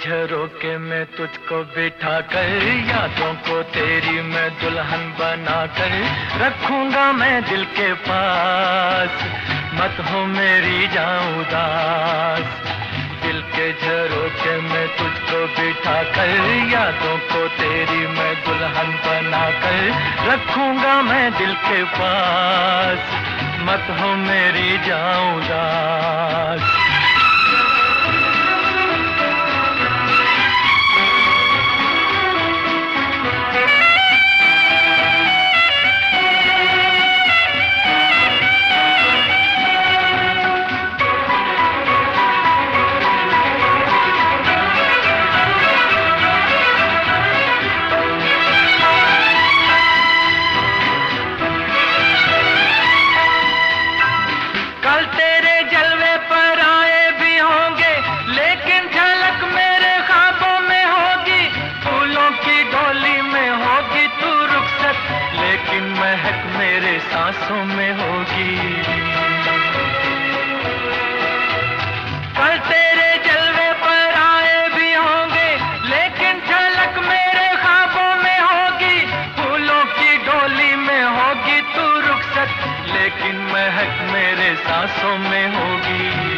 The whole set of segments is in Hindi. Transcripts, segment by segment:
झरोके में तुझको बिठा कर, यादों को तेरी मैं दुल्हन बना कर रखूंगा मैं दिल के पास, मत हो मेरी जाऊं उदास। दिल के झरोके में तुझको बिठा कर, यादों को तेरी मैं दुल्हन बना कर रखूंगा मैं दिल के पास, मत हो मेरी जाऊं उदास। महक मेरे सांसों में होगी, कल तेरे जलवे पर आए भी होंगे, लेकिन झलक मेरे ख्वाबों में होगी। फूलों की डोली में होगी तू रुखसत, लेकिन महक मेरे सांसों में होगी।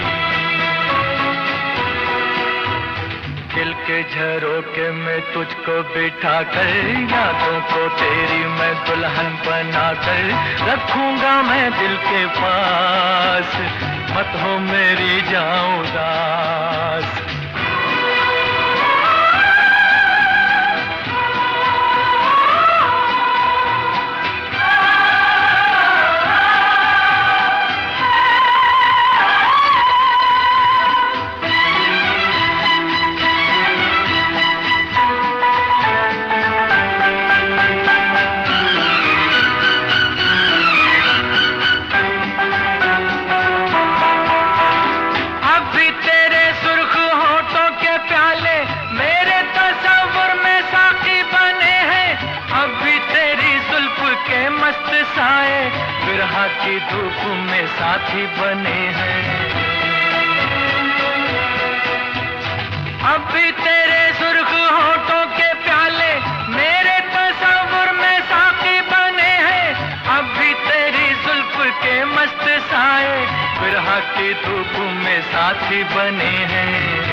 दिल के झरोके में तुझको बिठा कर, यादों को तेरी मैं दुल्हन बना कर रखूंगा मैं दिल के पास, मत हो मेरी जाऊं उदास। मस्त साए बिरहा की धूप में साथी बने हैं, अब भी तेरे सुर्ख होठों के प्याले मेरे तस्वुर में साथी बने हैं। अब भी तेरी जुल्फ के मस्त साए बिरहा की धूप में साथी बने हैं।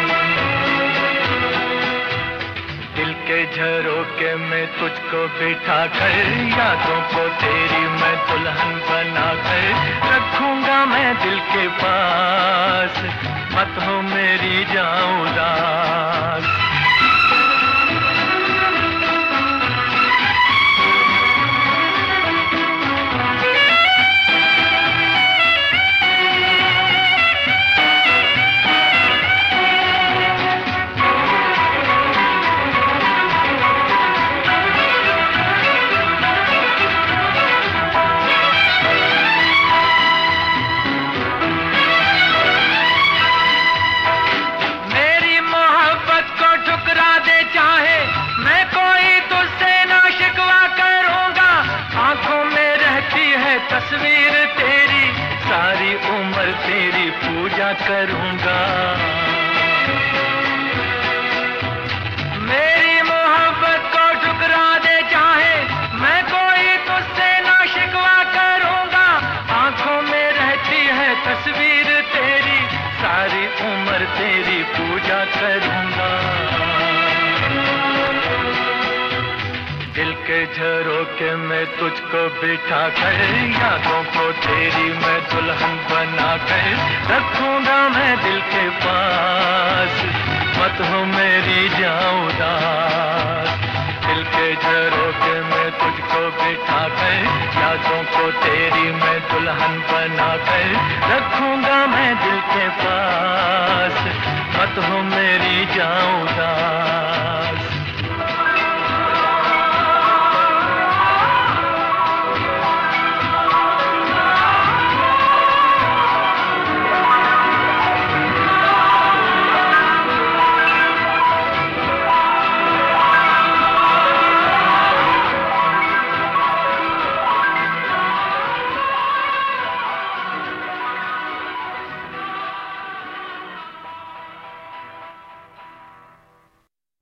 दिल के झरोके में तुझको बिठा कर, यादों को तेरी मैं दुल्हन बना कर रखूंगा मैं दिल के पास, मत हो मेरी जाऊं उदास। तस्वीर तेरी सारी उम्र तेरी पूजा करूंगा, मेरी मोहब्बत को ठुकरा दे चाहे मैं कोई तुझसे ना शिकवा करूंगा। आंखों में रहती है तस्वीर तेरी सारी उम्र तेरी पूजा करूंगा। दिल के झरोके में तुझको बिठा कर, यादों को तेरी मैं दुल्हन बना कर रखूंगा मैं दिल के पास, मत हो मेरी जाऊं उदास। दिल के झरोके में तुझको बिठा कर, यादों को तेरी मैं दुल्हन बना कर रखूंगा मैं दिल के पास, मत हो मेरी जाऊं उदास।